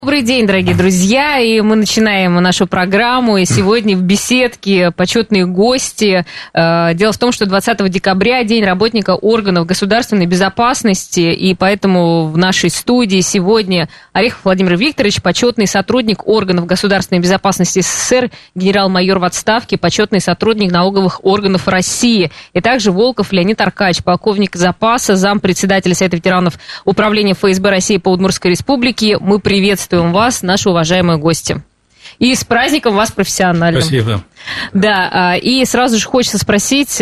Добрый день, дорогие друзья, и мы начинаем нашу программу, и сегодня в беседке почетные гости. Дело в том, что 20 декабря День работника органов государственной безопасности, и поэтому в нашей студии сегодня Орехов Владимир Викторович, почетный сотрудник органов государственной безопасности СССР, генерал-майор в отставке, почетный сотрудник налоговых органов России, и также Волков Леонид Аркадьевич, полковник запаса, зампредседателя Совета ветеранов Управления ФСБ России по Удмуртской Республике. Мы приветствуем вас, наши уважаемые гости. И с праздником вас профессионально. Спасибо. Да, и сразу же хочется спросить,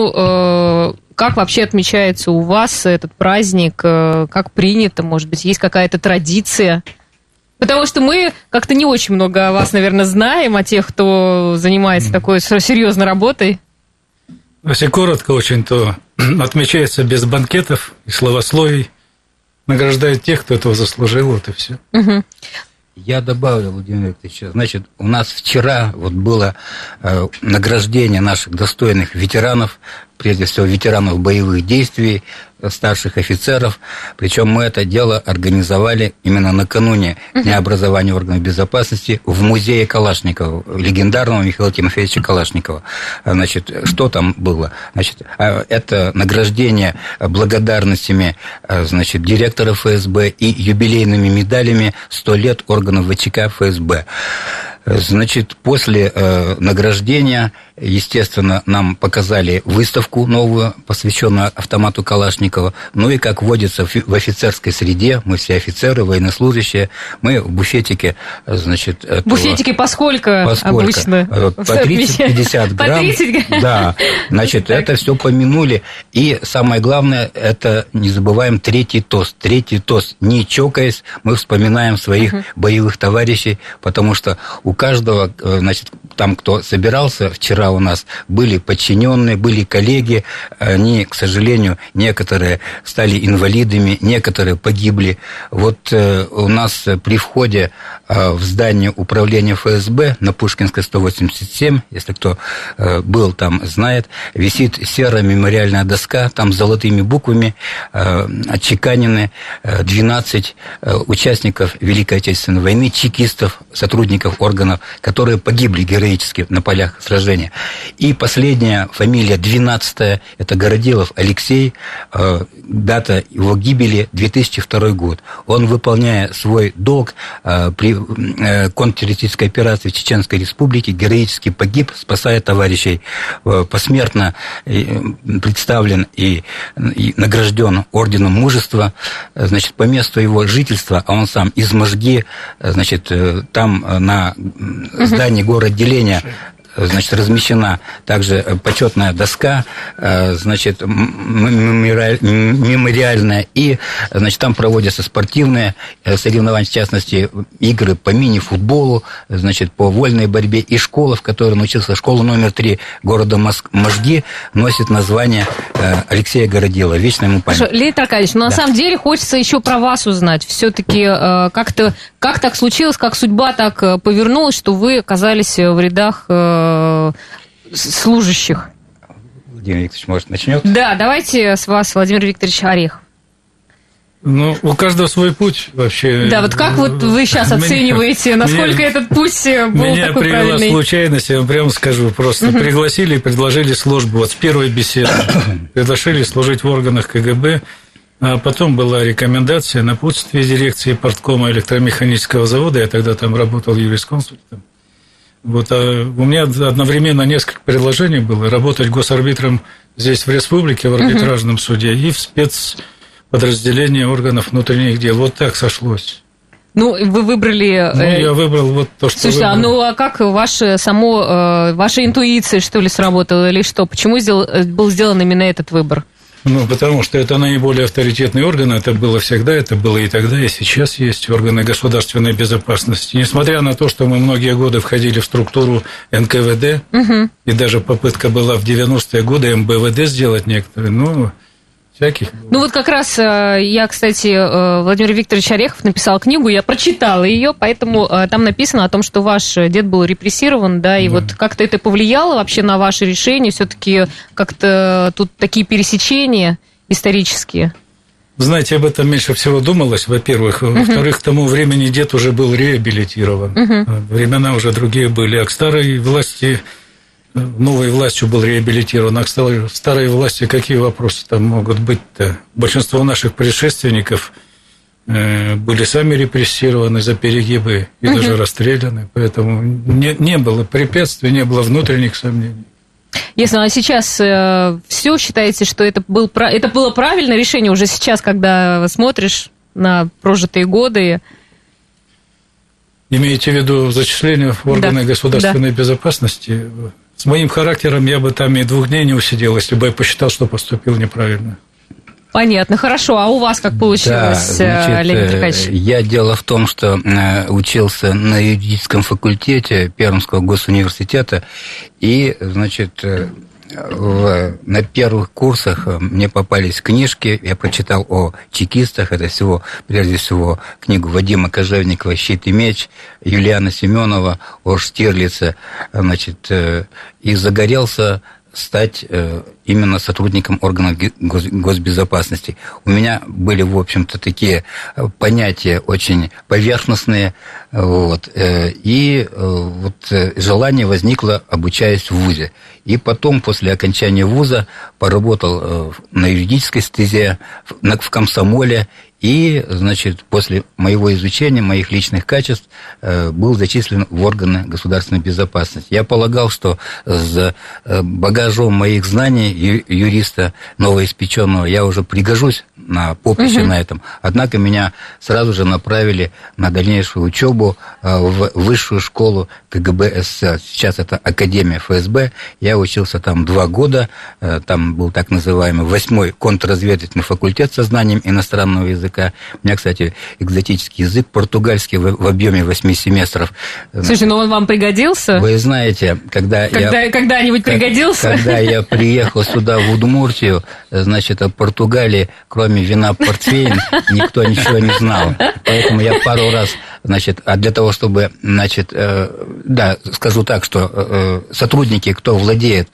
как вообще отмечается у вас этот праздник, как принято, может быть, есть какая-то традиция? Потому что мы как-то не очень много о вас, наверное, знаем, о тех, кто занимается такой серьезной работой. Если коротко очень, то отмечается без банкетов и словословий. Награждают тех, кто этого заслужил, вот и все. Угу. Я добавлю, Владимир Викторович, значит, у нас вчера вот было награждение наших достойных ветеранов, прежде всего ветеранов боевых действий, старших офицеров, причем мы это дело организовали именно накануне Дня образования органов безопасности в музее Калашникова, легендарного Михаила Тимофеевича Калашникова. Значит, что там было? Значит, это награждение благодарностями, значит, директора ФСБ и юбилейными медалями 100 лет органов ВЧК ФСБ. Значит, после награждения, естественно, нам показали выставку новую, посвященную автомату Калашникова. Ну и, как водится в офицерской среде, мы все офицеры, военнослужащие, мы в буфетике, значит... Буфетики поскольку обычно? По 30-50 грамм. По 30 грамм? Да. Значит, это все помянули. И самое главное, это не забываем третий тост. Третий тост. Не чокаясь, мы вспоминаем своих боевых товарищей, потому что у каждого, значит, там, кто собирался вчера у нас, были подчиненные, были коллеги, они, к сожалению, некоторые стали инвалидами, некоторые погибли. Вот у нас при входе в здание управления ФСБ на Пушкинской 187, если кто был там, знает, висит серая мемориальная доска, там золотыми буквами отчеканены 12 участников Великой Отечественной войны, чекистов, сотрудников органов, которые погибли героически на полях сражения. И последняя фамилия, 12-я, это Городилов Алексей, дата его гибели 2002 год. Он, выполняя свой долг при контртеррористической операции в Чеченской Республике, героически погиб, спасая товарищей, посмертно представлен и награжден орденом мужества. Значит, по месту его жительства, а он сам из Можги, значит, там на здании город-деления, значит, размещена также почетная доска, значит, мемориальная, и, значит, там проводятся спортивные соревнования, в частности, игры по мини-футболу, значит, по вольной борьбе, и школа, в которой он учился, школа номер 3 города Можги, носит название Алексея Городила. Вечная ему память. Леонид Аркадьевич, но на самом деле хочется еще про вас узнать. Все-таки как так случилось, как судьба так повернулась, что вы оказались в рядах служащих? Владимир Викторович, может, начнет? Да, давайте с вас, Владимир Викторович Орехов. Ну, у каждого свой путь вообще. Да, вот как вот вы сейчас оцениваете, насколько этот путь был меня такой привела правильный? Случайность, я вам прямо скажу, просто пригласили и предложили службу. Вот с первой беседы пригласили служить в органах КГБ, а потом была рекомендация, напутствие дирекции парткома электромеханического завода, я тогда там работал юрисконсультом. Вот, а у меня одновременно несколько предложений было: работать госарбитром здесь, в республике, в арбитражном суде, и в спецподразделении органов внутренних дел. Вот так сошлось. Ну, вы выбрали... Ну, я выбрал вот то, что выбрал. А как ваша интуиция, что ли, сработала, или что? Почему был сделан именно этот выбор? Ну, потому что это наиболее авторитетный орган, это было всегда, это было и тогда, и сейчас есть органы государственной безопасности. Несмотря на то, что мы многие годы входили в структуру НКВД, и даже попытка была в 90-е годы МБВД сделать некоторые, ну, всяких. Ну, вот как раз я, кстати, Владимир Викторович Орехов написал книгу, я прочитала ее, поэтому там написано о том, что ваш дед был репрессирован, да, и вот как-то это повлияло вообще на ваше решение, все-таки как-то тут такие пересечения исторические? Знаете, об этом меньше всего думалось, во-первых. Во-вторых, к тому времени дед уже был реабилитирован. Времена уже другие были. А к старой власти, новой властью был реабилитирован. А к старой власти какие вопросы там могут быть-то? Большинство наших предшественников были сами репрессированы за перегибы и даже расстреляны. Поэтому не было препятствий, не было внутренних сомнений. Ясно, а сейчас все считаете, что это было правильное решение уже сейчас, когда смотришь на прожитые годы? Имеете в виду зачисление в органы государственной безопасности? С моим характером я бы там и 2 дней не усидел, если бы я посчитал, что поступил неправильно. Понятно, хорошо. А у вас как получилось, Леонид Аркадьевич? Я дело в том, что учился на юридическом факультете Пермского госуниверситета, и, значит, на первых курсах мне попались книжки, я прочитал о чекистах, это всего, прежде всего, книгу Вадима Кожевникова «Щит и меч», Юлиана Семенова о Штирлице, значит, и загорелся стать именно сотрудником органов госбезопасности. У меня были, в общем-то, такие понятия очень поверхностные, вот, и вот желание возникло, обучаясь в вузе. И потом, после окончания вуза, поработал на юридической стезе, в комсомоле, и, значит, после моего изучения, моих личных качеств, был зачислен в органы государственной безопасности. Я полагал, что с багажом моих знаний юриста новоиспеченного я уже пригожусь на поприще на этом. Однако меня сразу же направили на дальнейшую учебу в высшую школу КГБ СССР. Сейчас это Академия ФСБ. Я учился там 2 года. Там был так называемый 8-й контрразведывательный факультет со знанием иностранного языка. У меня, кстати, экзотический язык португальский в объеме 8 семестров. Слушай, ну он вам пригодился? Вы знаете, когда-нибудь пригодился? Когда я приехал сюда, в Удмуртию, значит, о Португалии, кроме вина портвейн, никто ничего не знал. Поэтому я пару раз, значит, а для того, чтобы, значит, да, скажу так, что сотрудники, кто владеет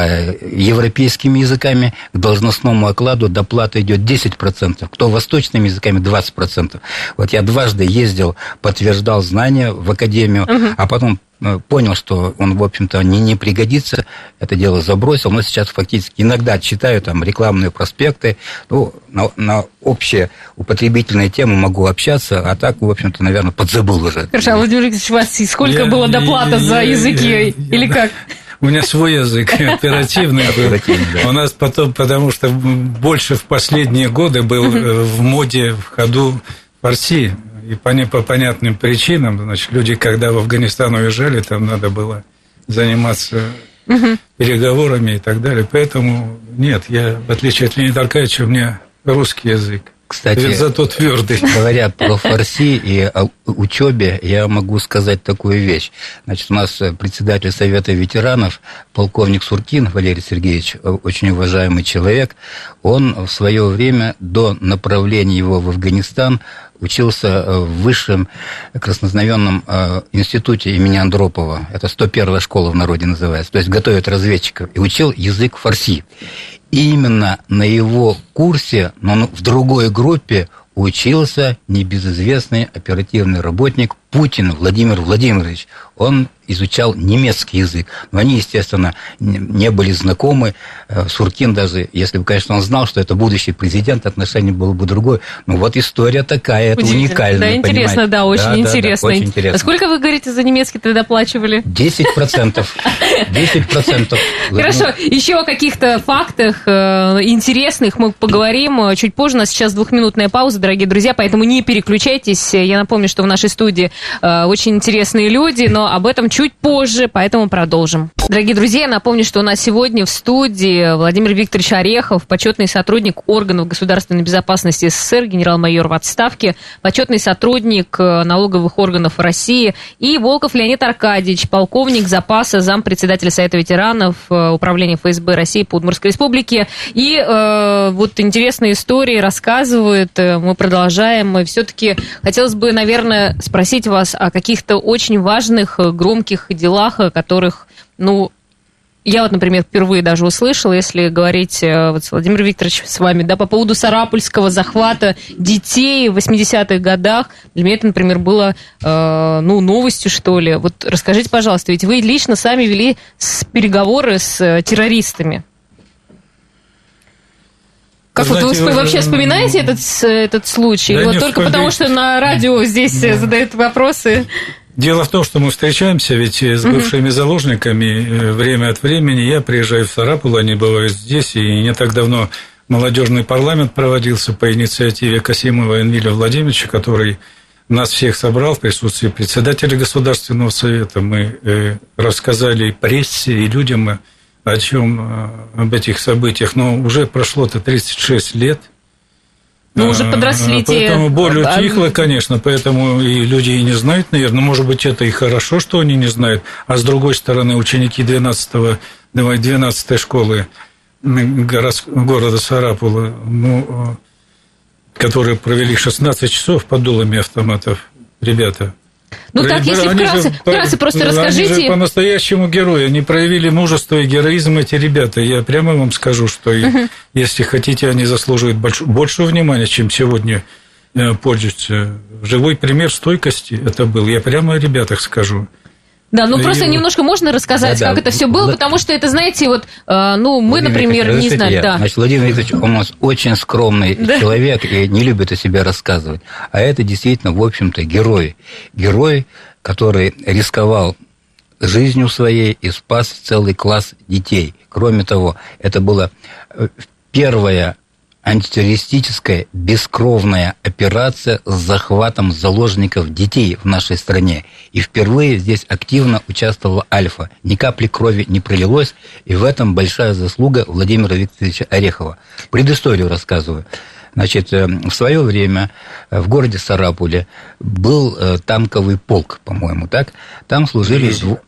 европейскими языками, к должностному окладу доплата идет 10%, кто восточными языками 20%. Вот я дважды ездил, подтверждал знания в академию, а потом понял, что он, в общем-то, не пригодится, это дело забросил, но сейчас фактически иногда читаю там рекламные проспекты, ну, на общие употребительные темы могу общаться, а так, в общем-то, наверное, подзабыл уже. Хорошо, а Владимир Викторович, у вас сколько было доплата за языки или как? У меня свой язык оперативный был. У нас потом, потому что больше в последние годы был в моде, в ходу фарси. И по понятным причинам, значит, люди, когда в Афганистан уезжали, там надо было заниматься переговорами и так далее. Поэтому нет, я, в отличие от Леонида Аркадьевича, у меня русский язык. Кстати, зато твердый. Говоря про фарси и о учебе, я могу сказать такую вещь. Значит, у нас председатель Совета ветеранов, полковник Суркин Валерий Сергеевич, очень уважаемый человек, он в свое время, до направления его в Афганистан, учился в высшем краснознаменном институте имени Андропова. Это 101-я школа в народе называется. То есть готовят разведчиков. И учил язык фарси. И именно на его курсе, но в другой группе, учился небезызвестный оперативный работник Путин Владимир Владимирович. Он изучал немецкий язык. Но они, естественно, не были знакомы. Суркин даже, если бы, конечно, он знал, что это будущий президент, отношение было бы другое. Но вот история такая, это уникально. Да, интересно, да, очень интересно. Да, очень интересно. А сколько, вы говорите, за немецкий тогда доплачивали? 10%. 10%. Хорошо, еще о каких-то фактах интересных мы поговорим чуть позже. У нас сейчас 2-минутная пауза, дорогие друзья, поэтому не переключайтесь. Я напомню, что в нашей студии очень интересные люди, но об этом чуть позже, поэтому продолжим. Дорогие друзья, я напомню, что у нас сегодня в студии Владимир Викторович Орехов, почетный сотрудник органов государственной безопасности СССР, генерал-майор в отставке, почетный сотрудник налоговых органов России, и Волков Леонид Аркадьевич, полковник запаса, зампредседателя Совета ветеранов Управления ФСБ России по Удмуртской республике. И вот интересные истории рассказывают, мы продолжаем. И все-таки хотелось бы, наверное, спросить вас о каких-то очень важных, громких делах, о которых, ну, Я вот, например, впервые даже услышала, если говорить, вот, Владимир Викторович, с вами, да, по поводу сарапульского захвата детей в 80-х годах. Для меня это, например, было, новостью, что ли. Вот расскажите, пожалуйста, ведь вы лично сами вели переговоры с террористами. Как знаете, вот вы вообще вспоминаете этот случай? Вот только потому, что на радио здесь задают вопросы. Дело в том, что мы встречаемся ведь с бывшими заложниками время от времени. Я приезжаю в Сарапул, они бывают здесь, и не так давно молодежный парламент проводился по инициативе Касимова Энвиля Владимировича, который нас всех собрал в присутствии председателя Государственного совета. Мы рассказали прессе и людям об этих событиях, но уже прошло-то 36 лет. Ну, уже подросли те... Поэтому боль утихла, конечно, поэтому и люди и не знают, наверное. Может быть, это и хорошо, что они не знают. А с другой стороны, ученики 12-й школы города Сарапула, которые провели 16 часов под дулами автоматов, ребята... Ну так, если вкратце просто расскажите. Они же по-настоящему герои, они проявили мужество и героизм, эти ребята. Я прямо вам скажу, что если хотите, они заслуживают большего внимания, чем сегодня пользуются. Живой пример стойкости это был, я прямо о ребятах скажу. Да, просто немножко можно рассказать, как это все было, потому что это, знаете, вот, мы, например, не знали. Да. Значит, Владимир Викторович, он у нас очень скромный человек и не любит о себе рассказывать. А это действительно, в общем-то, герой. Герой, который рисковал жизнью своей и спас целый класс детей. Кроме того, это была первая антитеррористическая бескровная операция с захватом заложников детей в нашей стране. И впервые здесь активно участвовала Альфа. Ни капли крови не пролилось, и в этом большая заслуга Владимира Викторовича Орехова. Предысторию рассказываю. Значит, в свое время в городе Сарапуле был танковый полк, по-моему, так? Там служили...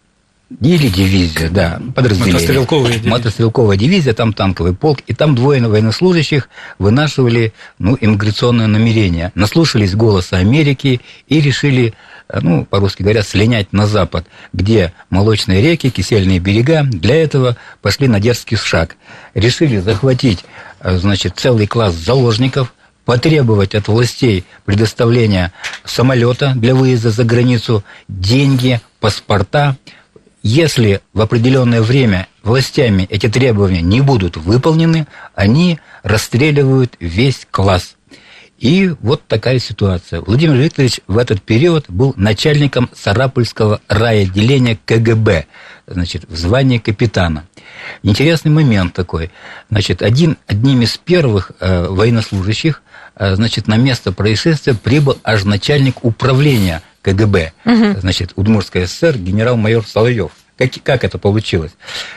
Или дивизия, да, подразделение. Мотострелковая дивизия, там танковый полк, и там двое военнослужащих вынашивали, иммиграционное намерение. Наслушались голоса Америки и решили, по-русски говоря, слинять на запад, где молочные реки, кисельные берега. Для этого пошли на дерзкий шаг. Решили захватить, целый класс заложников, потребовать от властей предоставления самолета для выезда за границу, деньги, паспорта. Если в определенное время властями эти требования не будут выполнены, они расстреливают весь класс. И вот такая ситуация. Владимир Викторович в этот период был начальником Сарапульского райотделения КГБ, в звании капитана. Интересный момент такой. Одним из первых военнослужащих, на место происшествия прибыл аж начальник управления КГБ, Удмуртской ССР, генерал-майор Соловьев. Как это получилось?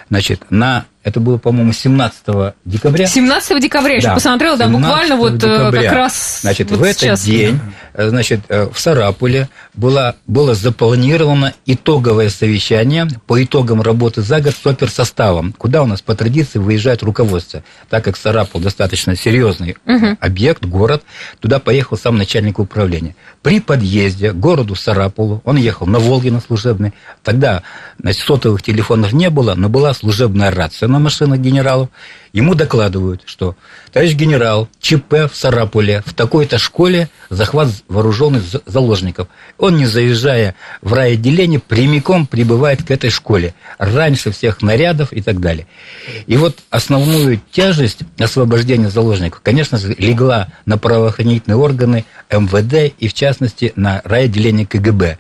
Это было, по-моему, 17 декабря. 17 декабря, я еще посмотрела, да, буквально декабря. Как раз в этот день, в Сарапуле было запланировано итоговое совещание по итогам работы за год с оперсоставом, куда у нас по традиции выезжает руководство. Так как Сарапул достаточно серьезный объект, город, туда поехал сам начальник управления. При подъезде к городу Сарапулу, он ехал на Волге на служебной, тогда сотовых телефонов не было, но была служебная рация на машинах генералов. Ему докладывают, что товарищ генерал, ЧП в Сарапуле, в такой-то школе захват вооруженных заложников. Он, не заезжая в райотделение, прямиком прибывает к этой школе. Раньше всех нарядов и так далее. И вот основную тяжесть освобождения заложников, конечно же, легла на правоохранительные органы МВД и, в частности, на райотделение КГБ.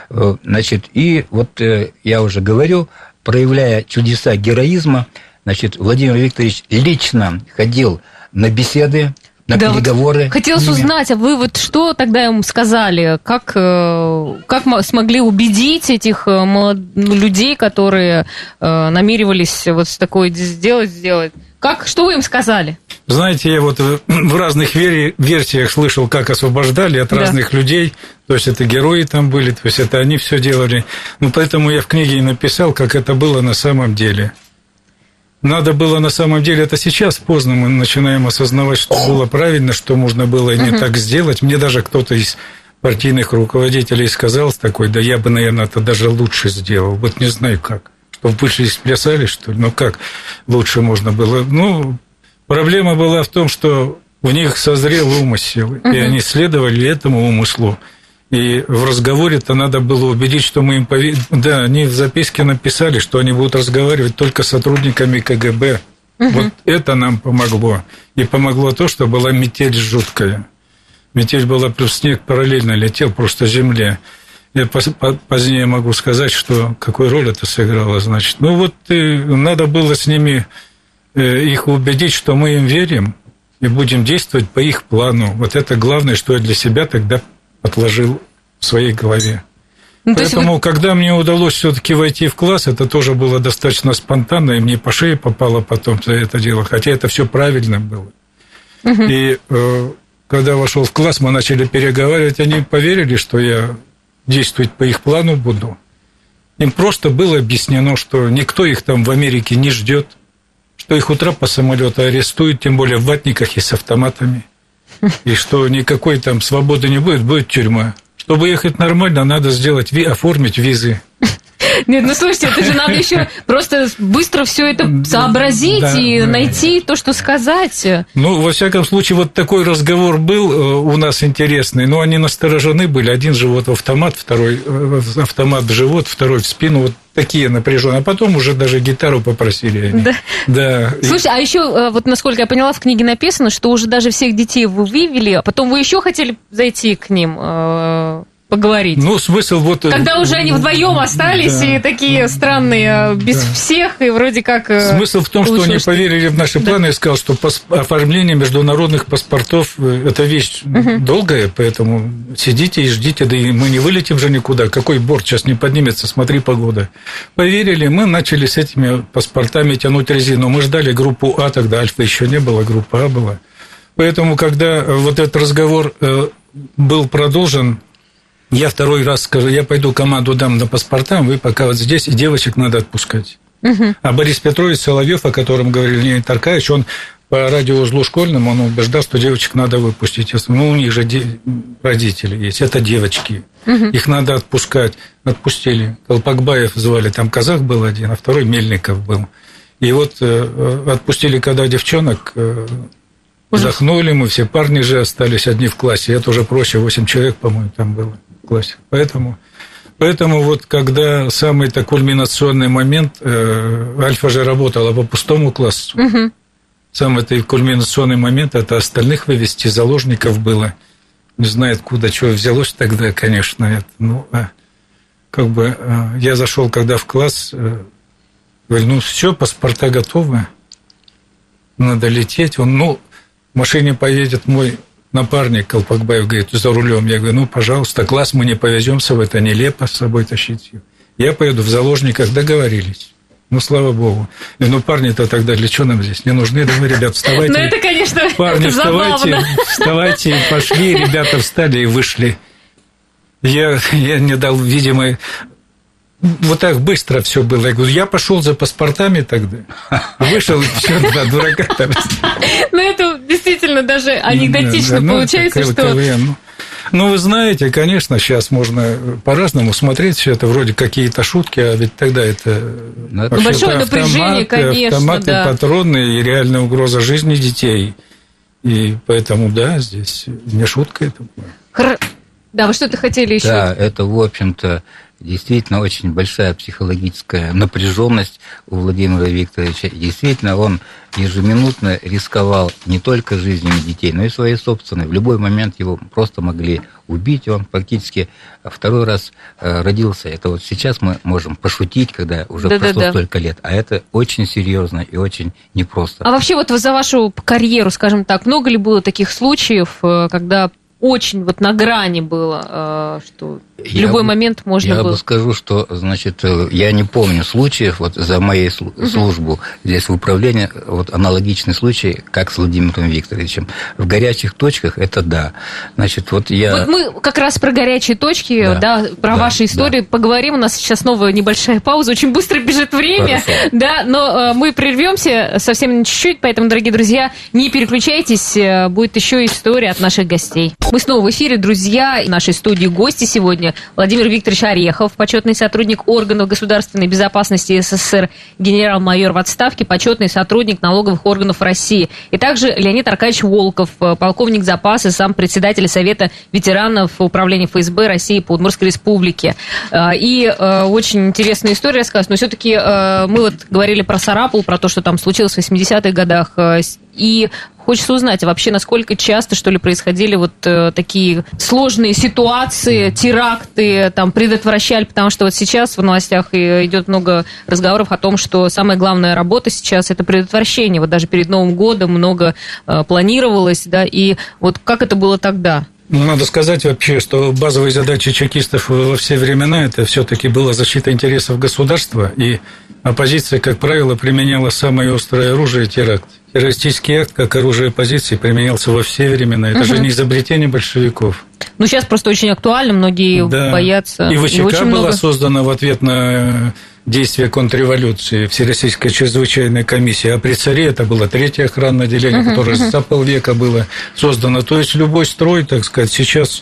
И вот я уже говорю, проявляя чудеса героизма, Владимир Викторович лично ходил на беседы, на переговоры. Хотелось узнать, а вы что тогда им сказали? Как смогли убедить этих людей, которые намеревались такое сделать? Что вы им сказали? Знаете, я в разных версиях слышал, как освобождали от разных людей. То есть это герои там были, то есть это они все делали. Поэтому я в книге и написал, как это было на самом деле. Надо было на самом деле, это сейчас поздно, мы начинаем осознавать, что было правильно, что можно было не так сделать. Мне даже кто-то из партийных руководителей сказал такой, да я бы, наверное, это даже лучше сделал. Не знаю как. Чтобы вышли и сплясали, что ли? Ну, как лучше можно было? Ну, проблема была в том, что у них созрел умысел, и они следовали этому умыслу. И в разговоре-то надо было убедить, что мы им поверим. Да, они в записке написали, что они будут разговаривать только с сотрудниками КГБ. Вот это нам помогло. И помогло то, что была метель жуткая. Метель была, плюс снег параллельно летел просто земле. Я позднее могу сказать, что какую роль это сыграло, значит. Ну вот надо было с ними их убедить, что мы им верим и будем действовать по их плану. Вот это главное, что я для себя тогда отложил в своей голове. Ну, поэтому, когда мне удалось все-таки войти в класс, это тоже было достаточно спонтанно, и мне по шее попало потом за это дело, хотя это все правильно было. И когда вошел в класс, мы начали переговаривать, они поверили, что я действовать по их плану буду. Им просто было объяснено, что никто их там в Америке не ждет, что их утра по самолету арестуют, тем более в ватниках и с автоматами, и что никакой там свободы не будет, будет тюрьма. Чтобы ехать нормально, надо сделать, оформить визы. Нет, ну слушайте, это же надо еще просто быстро все это сообразить и найти то, что сказать. Ну, во всяком случае, вот такой разговор был у нас интересный, но они насторожены были. Один живот в автомат, второй автомат в живот, второй в спину. Вот такие напряженные. А потом уже даже гитару попросили они. Да. Слушай, а еще, вот насколько я поняла, в книге написано, что уже даже всех детей вы вывели, а потом вы еще хотели зайти к ним поговорить. Ну, смысл вот... Когда уже они вдвоем остались, и такие странные, без всех, и вроде как... Смысл в том, что они поверили в наши планы, и сказал, что оформление международных паспортов – это вещь долгая, поэтому сидите и ждите, да и мы не вылетим же никуда. Какой борт сейчас не поднимется, смотри, погода. Поверили, мы начали с этими паспортами тянуть резину. Мы ждали группу А, тогда Альфа еще не было, группа А была. Поэтому, когда вот этот разговор был продолжен, я второй раз скажу, я пойду команду дам на паспорта, вы пока вот здесь, и девочек надо отпускать. А Борис Петрович Соловьев, о котором говорил Леонид Аркадьевич, он по радиоузлу школьному, он убеждал, что девочек надо выпустить. Ну, у них же родители есть, это девочки. Их надо отпускать. Отпустили. Колпакбаев звали, там казах был один, а второй Мельников был. И вот отпустили, когда девчонок... Вздохнули мы, все парни же остались одни в классе. Это уже проще, 8 человек, по-моему, там было в классе. Поэтому вот когда самый-то кульминационный момент, Альфа же работала по пустому классу. Самый-то кульминационный момент, это остальных вывести, заложников было. Не знаю, откуда, что взялось тогда, конечно. Это, ну, как бы я зашел когда в класс, говорю, ну, все, паспорта готовы, надо лететь. Он, в машине поедет мой напарник Колпакбаев, говорит, за рулем. Я говорю, пожалуйста, класс мы не повеземся в это, нелепо с собой тащить. Я поеду в заложниках, договорились. Слава богу. Парни-то тогда для чего нам здесь? Не нужны, давай, ребят, вставайте. Ну, это, конечно, парни, вставайте, и пошли. Ребята встали и вышли. Я не дал, видимо... Вот так быстро все было. Я говорю, я пошел за паспортами тогда. Вышел, все, два дурака там. Это действительно даже анекдотично получается, что... вы знаете, конечно, сейчас можно по-разному смотреть все это, вроде какие-то шутки, а ведь тогда это... Большое напряжение, конечно, автоматы, патроны и реальная угроза жизни детей. И поэтому, да, здесь не шутка это. Да, вы что-то хотели еще? Да, это, в общем-то, действительно очень большая психологическая напряженность у Владимира Викторовича. Действительно, он ежеминутно рисковал не только жизнями детей, но и своей собственной. В любой момент его просто могли убить. Он практически второй раз родился. Это вот сейчас мы можем пошутить, когда уже прошло столько лет. А это очень серьезно и очень непросто. А вообще вот за вашу карьеру, скажем так, много ли было таких случаев, когда... Очень вот на грани было, что в любой момент можно было... Я скажу, что, значит, я не помню случаев, вот за моей службу здесь в управлении, вот аналогичный случай, как с Владимиром Викторовичем. В горячих точках это да. Значит, вот я... Вот мы как раз про горячие точки, про ваши истории поговорим. У нас сейчас снова небольшая пауза, очень быстро бежит время. Хорошо. Да, но мы прервемся совсем чуть-чуть, поэтому, дорогие друзья, не переключайтесь, будет еще история от наших гостей. Мы снова в эфире, друзья. В нашей студии гости сегодня сегодня Владимир Викторович Орехов, почетный сотрудник органов государственной безопасности СССР, генерал-майор в отставке, почетный сотрудник налоговых органов России. И также Леонид Аркадьевич Волков, полковник запаса, сам председатель Совета ветеранов Управления ФСБ России по Удмуртской республике. И очень интересная история рассказывается. Но все-таки мы вот говорили про Сарапул, про то, что там случилось в 80-х годах. И хочется узнать, а вообще насколько часто, что ли, происходили вот такие сложные ситуации, теракты, там, предотвращали, потому что вот сейчас в новостях идет много разговоров о том, что самая главная работа сейчас – это предотвращение. Вот даже перед Новым годом много планировалось, да, и вот как это было тогда? Ну, надо сказать вообще, что базовой задачей чекистов во все времена это все-таки была защита интересов государства, и оппозиция, как правило, применяла самое острое оружие – теракт. Террористический акт, как оружие оппозиции, применялся во все времена. Это же не изобретение большевиков. Ну, сейчас просто очень актуально, многие боятся. И ВЧК была создана в ответ на действия контрреволюции, Всероссийская чрезвычайная комиссия, а при царе это было третье охранное отделение, которое за полвека было создано. То есть любой строй, так сказать, сейчас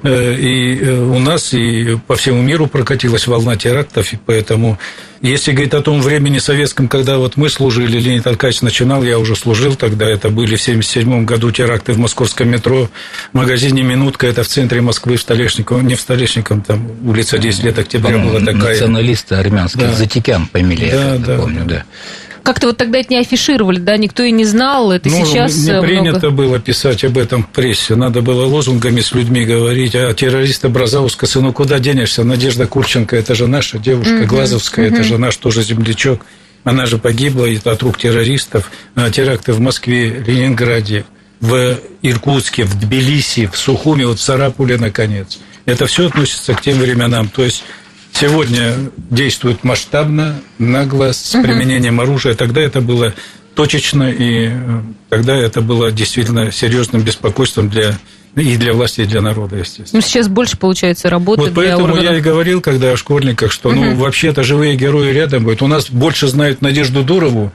и у нас, и по всему миру прокатилась волна терактов, и поэтому, если говорить о том времени советском, когда вот мы служили, Леонид Аркадьевич начинал, я уже служил тогда, это были в 1977 году теракты в московском метро, в магазине «Минутка», это в центре Москвы, в Столешниковом, не в Столешниковом, там улица 10 лет октября была такая. Националисты армянские, да. Затикян фамилия, помню, да. Как-то вот тогда это не афишировали, да, никто и не знал, это сейчас не принято было писать об этом в прессе, надо было лозунгами с людьми говорить, а террориста Бразауска, ну куда денешься, Надежда Курченко, это же наша девушка, Глазовская, это же наш тоже землячок, она же погибла от рук террористов, теракты в Москве, Ленинграде, в Иркутске, в Тбилиси, в Сухуми, вот в Сарапуле, наконец. Это все относится к тем временам, то есть сегодня действует масштабно, нагло, с применением оружия. Тогда это было точечно, и тогда это было действительно серьезным беспокойством для власти, и для народа, естественно. Ну, сейчас больше, получается, работы вот для поэтому я и говорил, когда о школьниках, что, вообще-то живые герои рядом будут. У нас больше знают Надежду Дурову,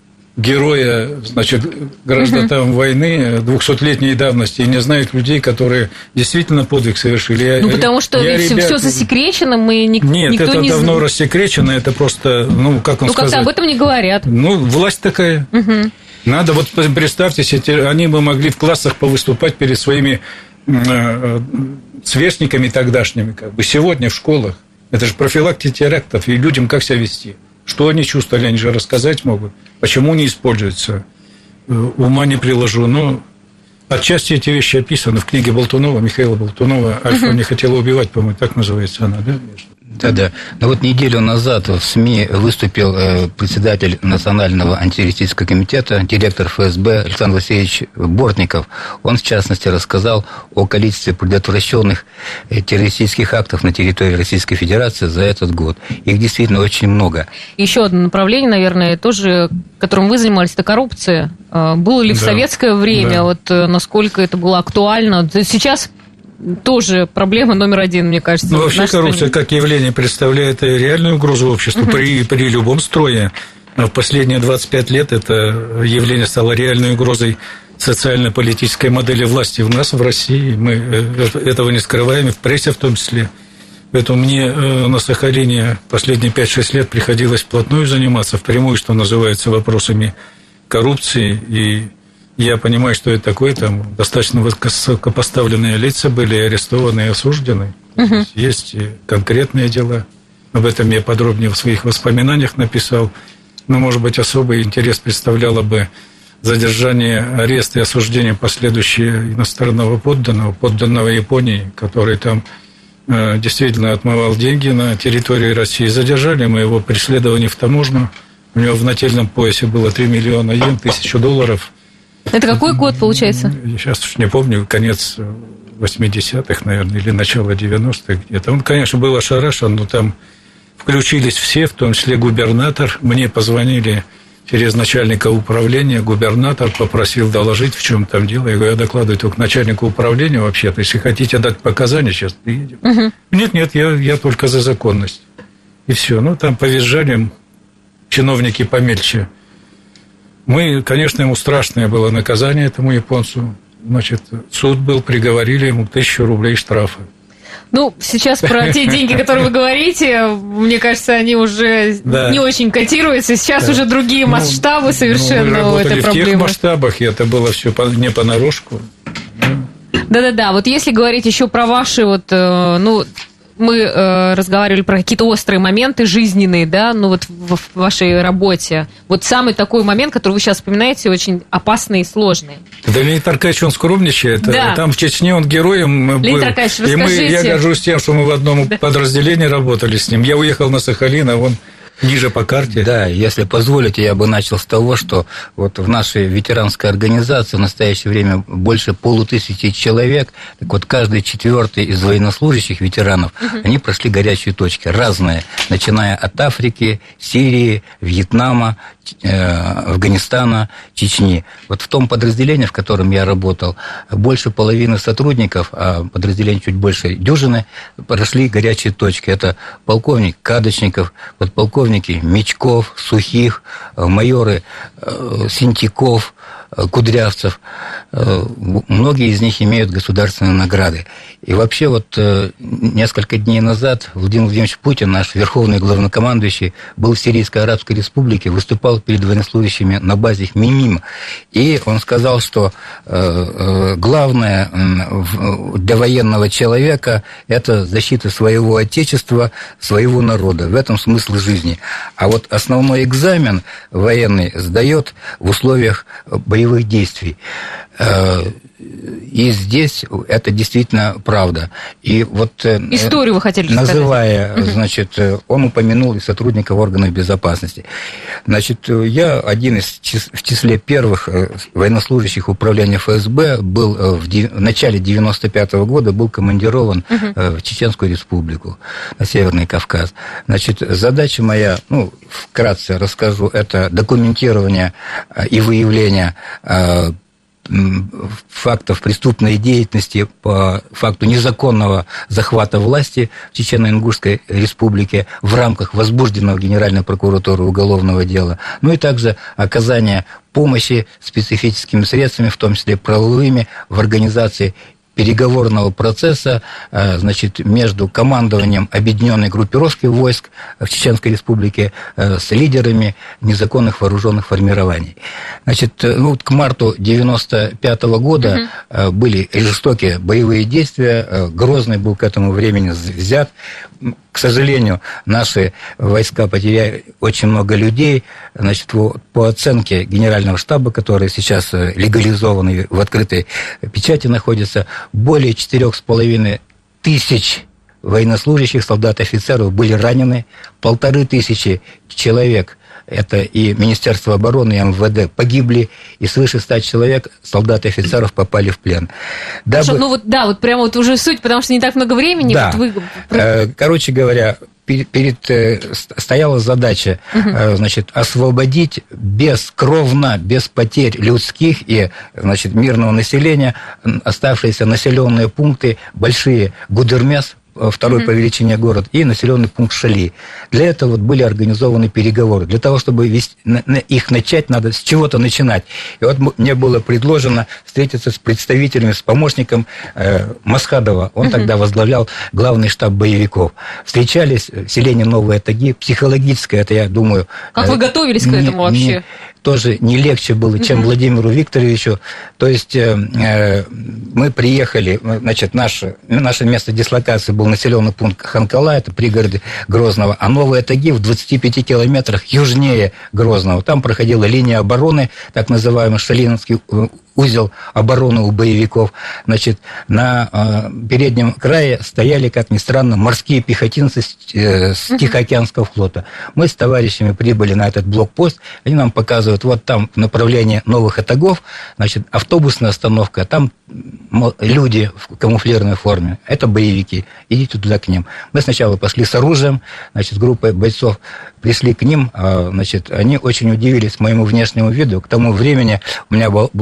героя, значит, граждан войны 200-летней давности, и не знают людей, которые действительно подвиг совершили. Ну, потому что все засекречено, Нет, никто это не давно рассекречено, это просто, как он сказал. Как-то об этом не говорят. Власть такая. Надо, вот представьте себе, они бы могли в классах повыступать перед своими сверстниками тогдашними, как бы, сегодня в школах. Это же профилактика терактов, и людям как себя вести. Что они чувствовали, они же рассказать могут. Почему не используется? Ума не приложу. Но отчасти эти вещи описаны в книге Болтунова, Михаила Болтунова. «Альфа не хотела убивать», по-моему, так называется она, да? Да. Но вот неделю назад в СМИ выступил председатель Национального антитеррористического комитета, директор ФСБ Александр Васильевич Бортников. Он, в частности, рассказал о количестве предотвращенных террористических актов на территории Российской Федерации за этот год. Их действительно очень много. Еще одно направление, наверное, тоже, которым вы занимались, это коррупция. Было ли в советское время, вот насколько это было актуально? Сейчас тоже проблема номер один, мне кажется. Вообще коррупция как явление представляет реальную угрозу обществу при любом строе. В последние 25 лет это явление стало реальной угрозой социально-политической модели власти у нас в России. Мы этого не скрываем, и в прессе в том числе. Поэтому мне на Сахалине последние 5-6 лет приходилось вплотную заниматься, впрямую, что называется, вопросами коррупции. И я понимаю, что это такое, там достаточно высокопоставленные лица были арестованы и осуждены. Есть конкретные дела. Об этом я подробнее в своих воспоминаниях написал. Но, может быть, особый интерес представляло бы задержание, арест и осуждение последующее иностранного подданного Японии, который там действительно отмывал деньги на территории России. Задержали мы его преследование в таможню. У него в нательном поясе было 3 миллиона йен, $1000. Это какой год, получается? Сейчас уж не помню, конец 80-х, наверное, или начало 90-х где-то. Он, конечно, был ошарашен, но там включились все, в том числе губернатор. Мне позвонили через начальника управления. Губернатор попросил доложить, в чем там дело. Я говорю, я докладываю только начальнику управления вообще-то. Если хотите дать показания, сейчас приедем. Нет, я только за законность. И все. Ну, там по визжаниям чиновники помельче. Мы, конечно, ему страшное было наказание, этому японцу. Значит, суд был, приговорили ему 1000 рублей штрафа. Ну, сейчас про те деньги, которые вы говорите, мне кажется, они уже не очень котируются. Сейчас уже другие масштабы совершенно у этой проблемы. Мы работали в тех масштабах, и это было все не понарошку. Да-да-да. Вот если говорить еще про ваши мы разговаривали про какие-то острые моменты жизненные, да, в вашей работе. Вот самый такой момент, который вы сейчас вспоминаете, очень опасный и сложный. Да, Леонид Аркадьевич, он скромничает. Да. Там в Чечне он героем был. Леонид Аркадьевич, расскажите. Я горжусь тем, что мы в одном подразделении работали с ним. Я уехал на Сахалин, а он ниже по карте. Да, если позволите, я бы начал с того, что вот в нашей ветеранской организации в настоящее время больше 500 человек. Так вот, каждый четвертый из военнослужащих ветеранов, они прошли горячие точки, разные, начиная от Африки, Сирии, Вьетнама, Афганистана, Чечни. Вот в том подразделении, в котором я работал, больше половины сотрудников, а подразделение чуть больше дюжины, прошли горячие точки. Это полковник Кадочников, подполковники Мечков, Сухих, майоры Синтяков, Кудрявцев. Многие из них имеют государственные награды. И вообще вот несколько дней назад Владимир Владимирович Путин, наш верховный главнокомандующий, был в Сирийской Арабской Республике, выступал перед военнослужащими на базе МИМИМ. И он сказал, что главное для военного человека – это защита своего отечества, своего народа. В этом смысл жизни. А вот основной экзамен военный сдает в условиях боевых действий. И здесь это действительно правда. И вот историю вы хотели сказать. Называя, значит, он упомянул и сотрудников органов безопасности. Значит, я один в числе первых военнослужащих управления ФСБ был в начале 95-го года был командирован в Чеченскую республику, на Северный Кавказ. Значит, задача моя, вкратце расскажу, это документирование и выявление фактов преступной деятельности по факту незаконного захвата власти в Чечено-Ингушской республике в рамках возбужденного Генеральной прокуратурой уголовного дела, и также оказание помощи специфическими средствами, в том числе правовыми, в организации переговорного процесса, значит, между командованием объединенной группировки войск в Чеченской республике с лидерами незаконных вооруженных формирований. Значит, к марту 1995 года были жестокие боевые действия, Грозный был к этому времени взят. К сожалению, наши войска потеряли очень много людей. Значит, по оценке Генерального штаба, который сейчас легализованный в открытой печати находится, более 4,5 тысяч военнослужащих, солдат, офицеров были ранены, 1500 человек, это и Министерство обороны, и МВД, погибли, и свыше 100 человек, солдат и офицеров, попали в плен. Хорошо, прямо уже суть, потому что не так много времени. Да. Короче говоря, стояла задача, значит, освободить бескровно, без потерь людских и, значит, мирного населения оставшиеся населенные пункты, большие Гудермес, второй по величине город, и населенный пункт Шали. Для этого были организованы переговоры. Для того, чтобы их начать, надо с чего-то начинать. И вот мне было предложено встретиться с представителями, с помощником Масхадова. Он тогда возглавлял главный штаб боевиков. Встречались в селении Новые Таги. Психологическое, это, я думаю... Как вы готовились к этому вообще? Тоже не легче было, чем Владимиру Викторовичу. То есть мы приехали, значит, наше место дислокации был населенный пункт Ханкала, это пригород Грозного, а Новые Таги в 25 километрах южнее Грозного. Там проходила линия обороны, так называемый Шалиновский узел обороны у боевиков. Значит, на переднем крае стояли, как ни странно, морские пехотинцы с Тихоокеанского флота. Мы с товарищами прибыли на этот блокпост, они нам показывают, вот там в направлении Новых Отагов, значит, автобусная остановка, там люди в камуфлированной форме, это боевики, идите туда к ним. Мы сначала пошли с оружием, значит, с группой бойцов пришли к ним, значит, они очень удивились моему внешнему виду. К тому времени у меня была большая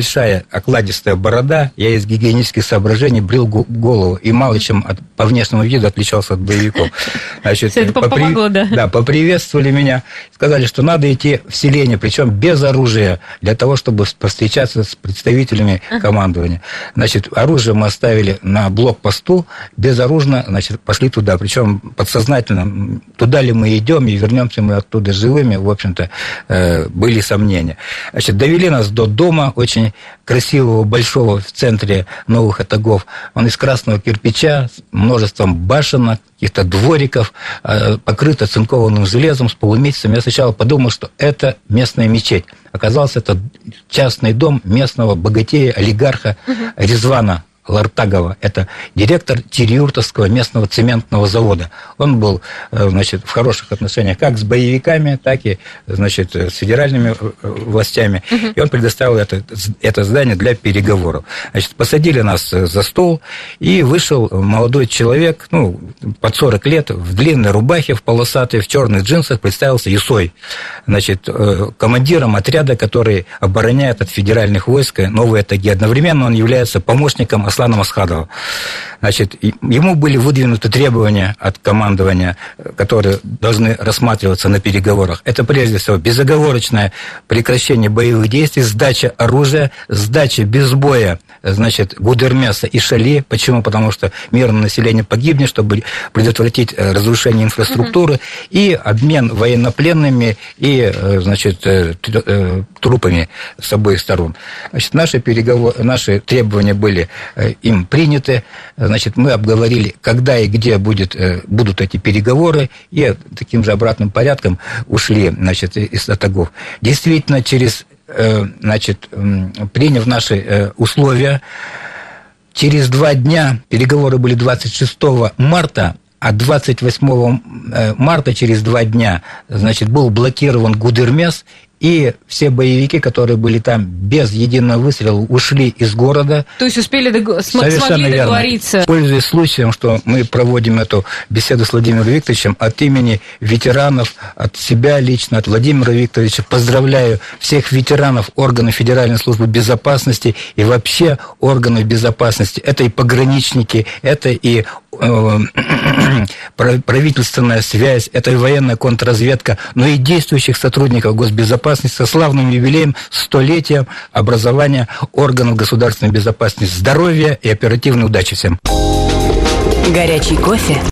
большая окладистая борода, я из гигиенических соображений брил голову, и мало чем по внешнему виду отличался от боевиков. Значит, это помогло, да? Да, поприветствовали меня, сказали, что надо идти в селение, причем без оружия, для того, чтобы встречаться с представителями командования. Значит, оружие мы оставили на блокпосту, безоружно, значит, пошли туда, причем подсознательно, туда ли мы идем и вернемся мы оттуда живыми, в общем-то, были сомнения. Значит, довели нас до дома, очень красивого, большого, в центре Новых Атагов. Он из красного кирпича, с множеством башенок, каких-то двориков, покрыт оцинкованным железом с полумесяцем. Я сначала подумал, что это местная мечеть. Оказалось, это частный дом местного богатея, олигарха Резвана Лартагова. Это директор Тириуртовского местного цементного завода. Он был, значит, в хороших отношениях как с боевиками, так и, значит, с федеральными властями. И он предоставил это здание для переговоров. Значит, посадили нас за стол, и вышел молодой человек, ну, под 40 лет, в длинной рубахе, в полосатой, в черных джинсах, представился Исой. Значит, командиром отряда, который обороняет от федеральных войск Новые Атаги. Одновременно он является помощником Аслана Масхадова. Значит, ему были выдвинуты требования от командования, которые должны рассматриваться на переговорах. Это, прежде всего, безоговорочное прекращение боевых действий, сдача оружия, сдача без боя, значит, Гудермеса и Шали. Почему? Потому что мирное население погибнет, чтобы предотвратить разрушение инфраструктуры, и обмен военнопленными и, значит, трупами с обоих сторон. Значит, наши требования были им приняты. Значит, мы обговорили, когда и где будут эти переговоры, и таким же обратным порядком ушли, значит, из Атагов. Действительно, значит, приняв наши условия, через 2 дня, переговоры были 26 марта, а 28 марта, через 2 дня, значит, был блокирован Гудермес, и все боевики, которые были там без единого выстрела, ушли из города. То есть смогли договориться. Пользуясь случаем, что мы проводим эту беседу с Владимиром Викторовичем, от имени ветеранов, от себя лично, от Владимира Викторовича, поздравляю всех ветеранов органов Федеральной службы безопасности и вообще органов безопасности. Это и пограничники, это и правительственная связь, это и военная контрразведка, но и действующих сотрудников госбезопасности со славным юбилеем 100-летия образования органов государственной безопасности. Здоровья и оперативной удачи всем. Горячий кофе.